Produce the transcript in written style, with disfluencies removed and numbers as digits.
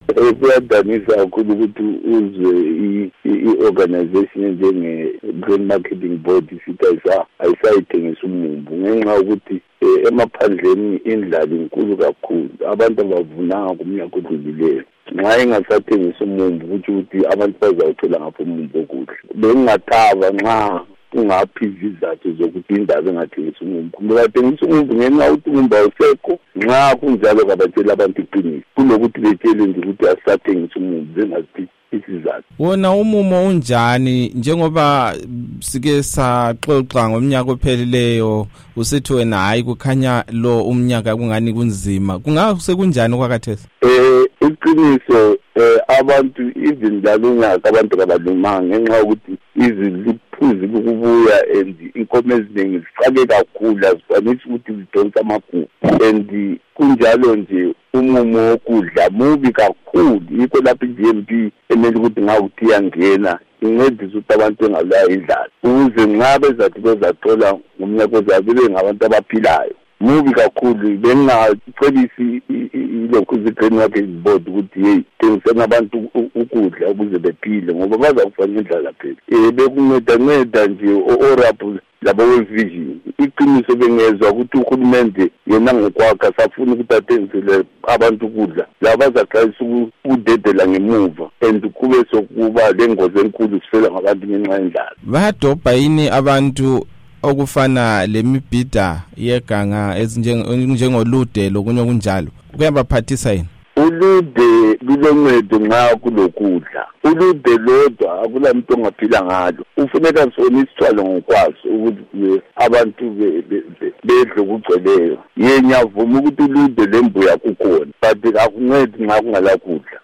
Kuyadanisa kakhulu ukuthi uzwe i-organization njenge-Grain Marketing Board isithi ayisayithengisa umumbu ngenxa yokuthi emaphandleni indlala inkulu kakhulu, abantu abavunanga kumnyaka odlulileyo. Nxa ingasathengisa umumbu kutho ukuthi abantu bazawuthola ngapha umumbu okuhle. Bengingathaba nxa kungaphi izizathu zokuthi indaba engathengisa umumbu. Bathengisa umumbu ngenxa yokuthi umumbu awusekho. Nxa kunjalo kabatshela abantu iqiniso kunokuthi betshele nje ukuthi asisathengisa umumbu bengazithi isizathu. Wona umumo unjani njengoba sike saxoxa ngomnyaka ophelileyo usithi wena hayi kukhanya lo umnyaka kungani kunzima, kungase kunjani kwakathesi? Iqiniso abantu even lalonyaka abantu kabalumanga ngenxa yokuthi iziliphuzi ukubuya and inkomo eziningi zifake kakhulu azifanisi ukuthi zidonsa amagugu and kunjalo nje umumo wokudla mubi kakhulu. Yikho lapho i-GMP emele ukuthi ngawuthi iyangena incedise ukuthi abantu bengalaya indlala ukuze nxa bezathi bezathola ngomnyaka ozayo bebe ngabantu abaphilayo. Mubi kakhulu. Bengacebisi ilokhu Grain Marketing Board ukuthi hey thengiseni abantu ukudla ukuze bephile ngoba bazakufana indlala phela. Bekunceda nje oraphu labo World Vision. Iqiniso bengezwa ukuthi uhulumende yena ngokwakhe safuna ukuthi athengisele abantu ukudla laba bazaqalisa ukudedela ngemuva and kube sokuba lengozi enkulu sifela ngabantu ngenxa yendlala. Bayadobha yini abantu okufana lemibhida yeganga ezinjengolude lokunye kunjalo kuyabaphathisa yini? Ulude luloncedo nxa kulokudla. Ulude lodwa akulamuntu ongaphila ngalo. Ufuneka sona isithwalo ngokwazi ukuthi abantu bedle ukugcweleyo. Yena avuma ukuthi ulude lembuya kukhona but akuncedi nxa kungala kudla.